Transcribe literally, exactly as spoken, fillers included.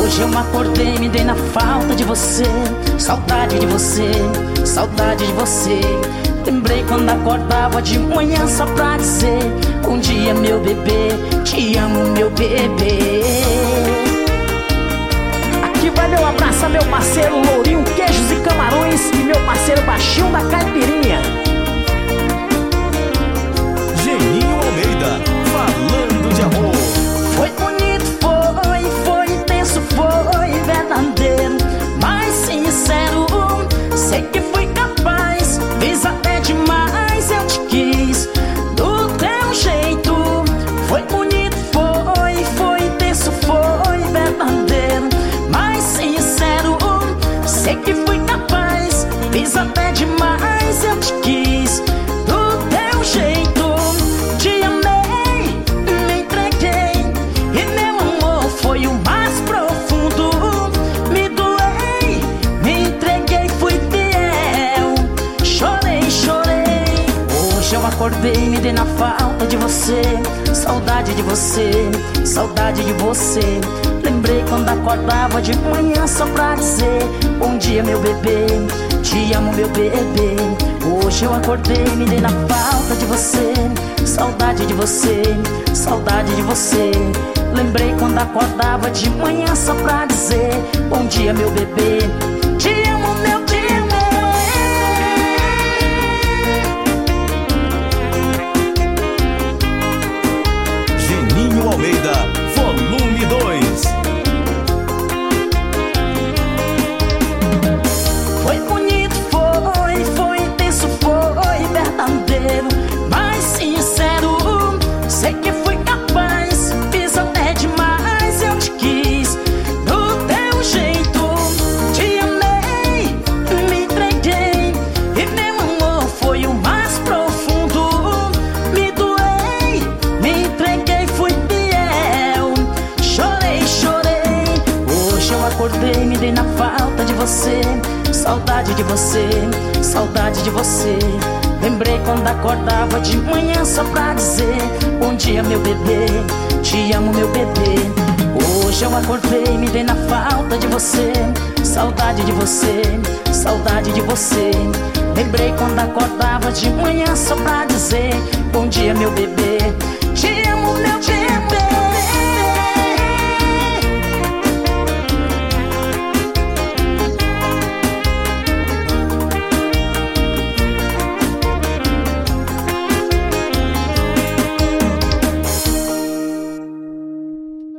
Hoje eu acordei, me dei na falta de você. Saudade de você, saudade de você. Lembrei quando acordava de manhã só pra dizer: bom dia meu bebê, te amo meu bebê. Aqui vai meu abraço a meu parceiro Lourinho, queijos e camarões, e meu parceiro Baixinho da Caipirinha. Geninho Almeida, falando de amor. Foi bonito, foi, foi intenso, foi verdadeiro, mas sincero. Sei que fui capaz, fiz até demais, eu te quis do teu jeito. Foi bonito, foi, foi intenso, foi verdadeiro, mas sincero. Sei que fui capaz, fiz até demais, eu te quis do teu jeito. Te amei, me entreguei, e meu amor foi o mais profundo. Me doei, me entreguei, fui fiel, chorei, chorei. Hoje eu acordei, me dei na falta de você. Saudade de você, saudade de você. Lembrei quando acordava de manhã só pra dizer: bom dia meu bebê, te amo meu bebê. Hoje eu acordei, me dei na falta de você. Saudade de você, saudade de você. Lembrei quando acordava de manhã só pra dizer: bom dia meu bebê, te amo meu bebê. Geninho Almeida, volume dois. Foi bonito, foi, foi intenso, foi verdadeiro, mas sincero. Sei que fui capaz, fiz até demais, eu te quis do teu jeito. Te amei, me entreguei, e meu amor foi o mais profundo. Me doei, me entreguei, fui fiel, chorei, chorei. Hoje eu acordei, me dei na falta de você. Saudade de você, saudade de você. Lembrei quando acordava de manhã só pra dizer: bom dia meu bebê, te amo meu bebê. Hoje eu acordei, me dei na falta de você. Saudade de você, saudade de você. Lembrei quando acordava de manhã só pra dizer: bom dia meu bebê, te amo meu bebê.